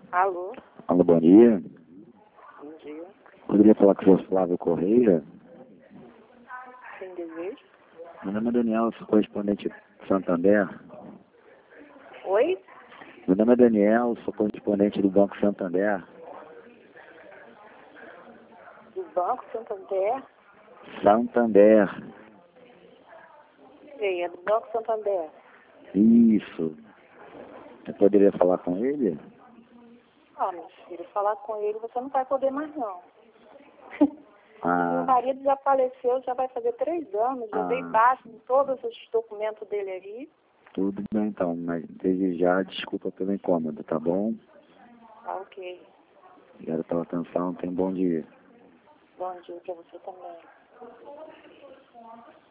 Alô? Alô, bom dia. Bom dia. Poderia falar com o senhor Flávio Correia? Quem deseja? Meu nome é Daniel, sou correspondente de Santander. Oi? Meu nome é Daniel, sou correspondente do Banco Santander. Do Banco Santander? Santander. Sim, é do Banco Santander. Isso. Eu poderia falar com ele? Ah, meu filho, falar com ele você não vai poder mais, não. Meu Ah, marido já faleceu, já vai fazer 3 anos. Já dei baixa em todos os documentos dele aí. tudo bem então, mas desde já, desculpa pelo incômodo, tá bom? Tá, ok. Obrigado pela atenção, tenha um bom dia. Bom dia pra você também.